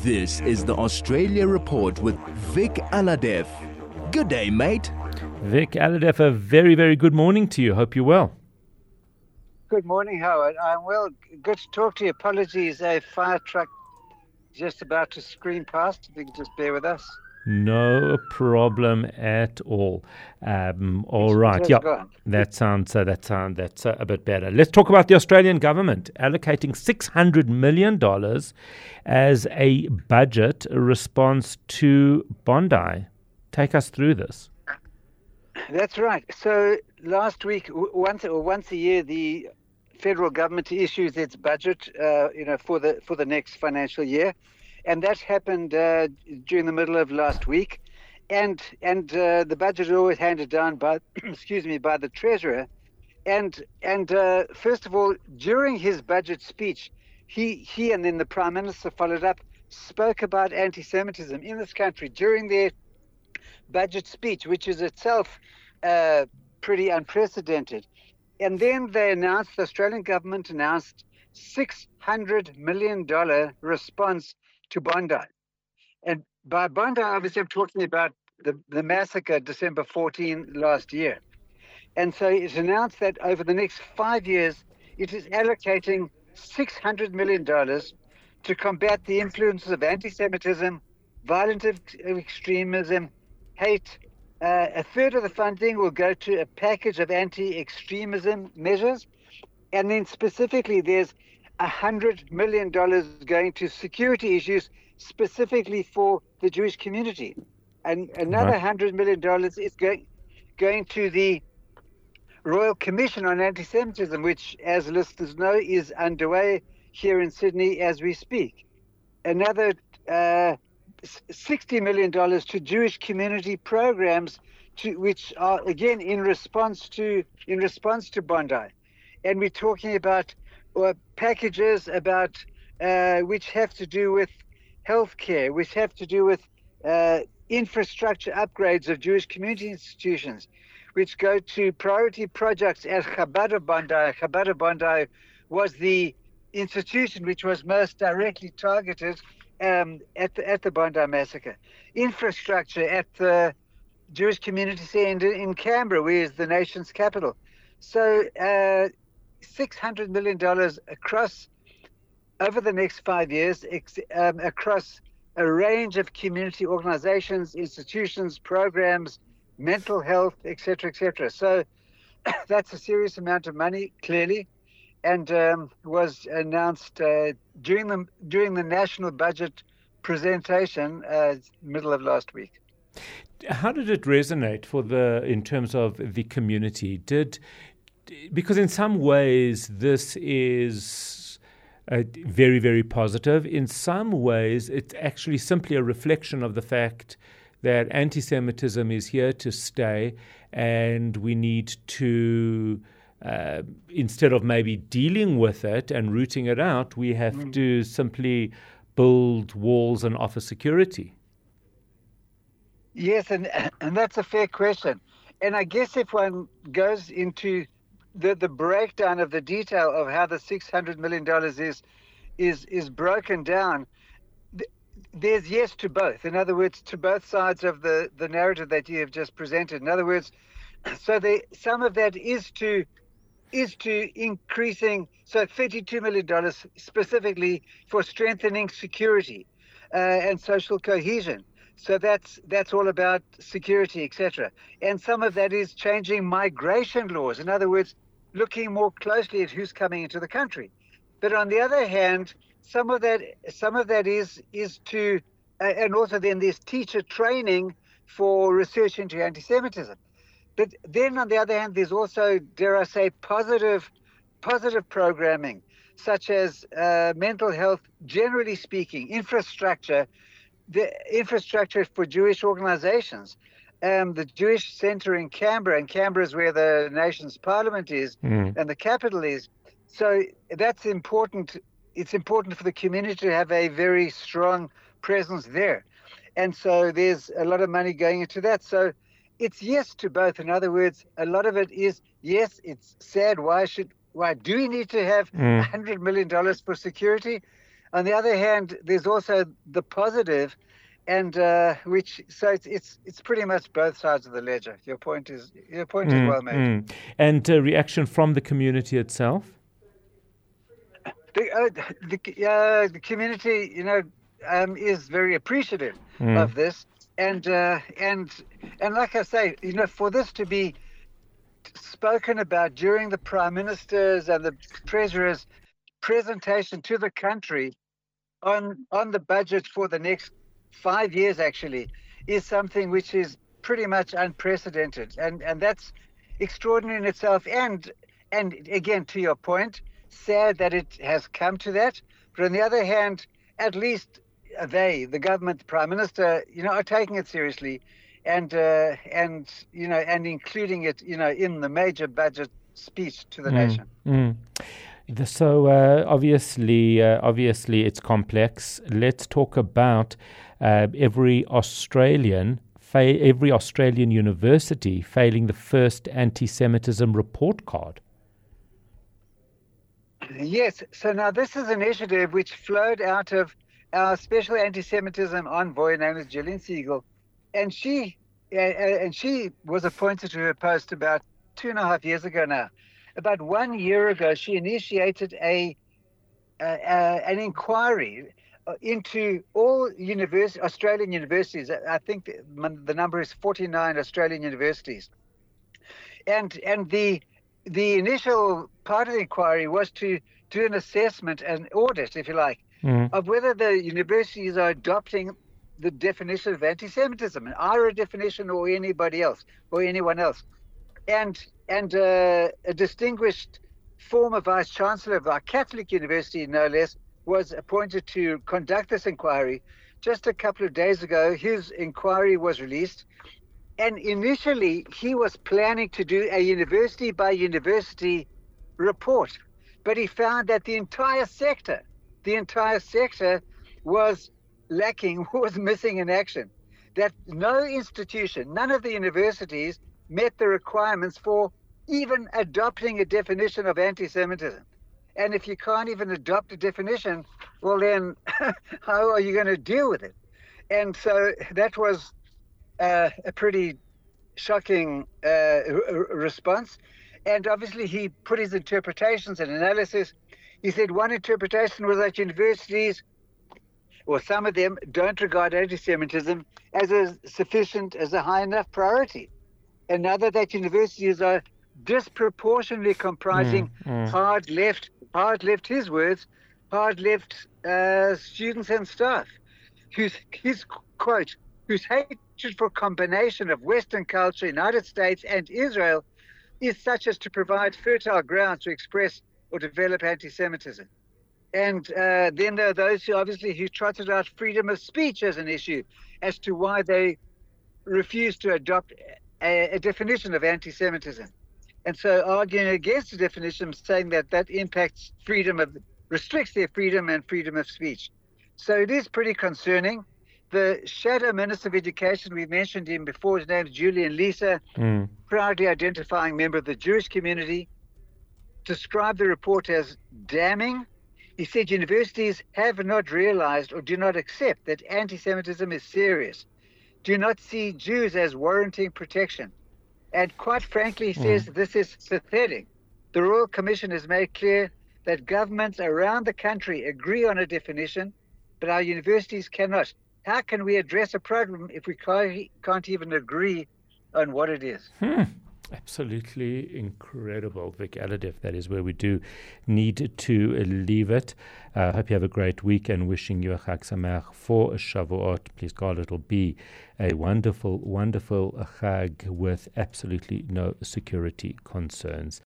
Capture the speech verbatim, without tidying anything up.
This is the Australia Report with Vic Aladef. Good day, mate. Vic Aladef, a very, very good morning to you. Hope you're well. Good morning, Howard. I'm well. Good to talk to you. Apologies, a fire truck just about to scream past. If you can just bear with us. No problem at all. Um, all right, Just yeah, gone. that sounds uh, that sound that's uh, a bit better. Let's talk about the Australian government allocating six hundred million dollars as a budget response to Bondi. Take us through this. That's right. So last week, w- once or once a year, the federal government issues its budget, uh, you know, for the for the next financial year, and that happened uh, during the middle of last week, and and uh, the budget is always handed down by, excuse me, by the treasurer, and and uh, first of all, during his budget speech, he he and then the prime minister followed up, spoke about anti-Semitism in this country during their budget speech, which is itself uh, pretty unprecedented. And then they announced, the Australian government announced six hundred million dollars response to Bondi. And by Bondi, obviously, I'm talking about the, the massacre December fourteenth last year. And so it's announced that over the next five years, it is allocating six hundred million dollars to combat the influences of anti-Semitism, violent ex- extremism, hate. Uh, a third of the funding will go to a package of anti-extremism measures. And then specifically, there's one hundred million dollars going to security issues specifically for the Jewish community. And another Right. one hundred million dollars is going, going to the Royal Commission on Anti-Semitism, which, as listeners know, is underway here in Sydney as we speak. Another uh, sixty million dollars to Jewish community programs, to, which are again in response to in response to Bondi, and we're talking about uh, packages about uh, which have to do with healthcare, which have to do with uh, infrastructure upgrades of Jewish community institutions, which go to priority projects at Chabad of Bondi. Chabad of Bondi was the institution which was most directly targeted um, at the at the Bondi massacre. Infrastructure at the Jewish Community Centre in Canberra, where is the nation's capital. So uh, six hundred million dollars across over the next five years ex- um, across a range of community organizations, institutions, programs, mental health, et cetera, et cetera. So that's a serious amount of money, clearly, and um, was announced uh, during the during the national budget presentation, uh, middle of last week. How did it resonate for the in terms of the community? Did because in some ways this is uh, very, very positive. In some ways, it's actually simply a reflection of the fact that anti-Semitism is here to stay, and we need to, uh, instead of maybe dealing with it and rooting it out, we have mm. to simply build walls and offer security. Yes, and and that's a fair question. And I guess if one goes into the, the breakdown of the detail of how the six hundred million dollars is is is broken down, th- there's yes to both. In other words, to both sides of the, the narrative that you have just presented. In other words, so they, some of that is to is to increasing, so thirty-two million dollars specifically for strengthening security uh, and social cohesion. So that's that's all about security, et cetera. And some of that is changing migration laws. In other words, looking more closely at who's coming into the country. But on the other hand, some of that some of that is is to, uh, and also then there's teacher training for research into anti-Semitism. But then on the other hand, there's also, dare I say, positive positive programming, such as uh, mental health, generally speaking, infrastructure. The infrastructure for Jewish organizations, um, the Jewish Center in Canberra, and Canberra is where the nation's parliament is mm. and the capital is. So that's important. It's important for the community to have a very strong presence there. And so there's a lot of money going into that. So it's yes to both. In other words, a lot of it is, yes, it's sad. Why should, why do we need to have mm. one hundred million dollars for security? On the other hand, there's also the positive, and uh, which so it's, it's it's pretty much both sides of the ledger. Your point is your point mm, is well made. Mm. And uh, reaction from the community itself? The uh, the, uh, the community, you know, um, is very appreciative mm. of this, and uh, and and like I say, you know, for this to be spoken about during the Prime Minister's and the Treasurer's presentation to the country on on the budget for the next five years actually is something which is pretty much unprecedented, and and that's extraordinary in itself, and and again, to your point, sad that it has come to that. But on the other hand, at least they, the government, the Prime Minister, you know, are taking it seriously, and uh, and you know, and including it, you know, in the major budget speech to the mm, nation. Mm. The, so uh, obviously, uh, obviously, it's complex. Let's talk about uh, every Australian, fa- every Australian university failing the first anti-Semitism report card. Yes. So now this is an initiative which flowed out of our special anti-Semitism envoy, named as Gillian Siegel, and she uh, and she was appointed to her post about two and a half years ago now. About one year ago, she initiated a uh, uh, an inquiry into all university, Australian universities. I think the, the number is forty-nine Australian universities, and and the the initial part of the inquiry was to do an assessment, an audit, if you like, mm. of whether the universities are adopting the definition of anti-Semitism, our definition or anybody else or anyone else. And and uh, a distinguished former vice chancellor of our Catholic university, no less, was appointed to conduct this inquiry. Just a couple of days ago, his inquiry was released. And initially, he was planning to do a university by university report, but he found that the entire sector, the entire sector was lacking, was missing in action, that no institution, none of the universities met the requirements for even adopting a definition of anti-Semitism. And if you can't even adopt a definition, well then, how are you going to deal with it? And so that was uh, a pretty shocking uh, r- response. And obviously he put his interpretations and analysis. He said one interpretation was that universities, or some of them, don't regard anti-Semitism as a sufficient, as a high enough priority. Another, that universities are disproportionately comprising mm, mm. hard left, hard left, his words, hard left uh, students and staff, whose, his quote, whose hatred for combination of Western culture, United States and Israel is such as to provide fertile ground to express or develop anti-Semitism. And uh, then there are those who obviously who trotted out freedom of speech as an issue as to why they refuse to adopt a, a definition of anti-Semitism. And so arguing against the definition, saying that that impacts freedom of, restricts their freedom and freedom of speech. So it is pretty concerning. The Shadow Minister of Education, we mentioned him before, his name is Julian Lisa, mm. proudly identifying member of the Jewish community, described the report as damning. He said universities have not realized or do not accept that anti-Semitism is serious, do not see Jews as warranting protection. And quite frankly, he says mm. this is pathetic. The Royal Commission has made clear that governments around the country agree on a definition, but our universities cannot. How can we address a problem if we can't, can't even agree on what it is? Hmm. Absolutely incredible, Vic Alhadeff. That is where we do need to leave it. I uh, hope you have a great week, and wishing you a Chag Sameach for Shavuot. Please God, it'll be a wonderful, wonderful Chag with absolutely no security concerns.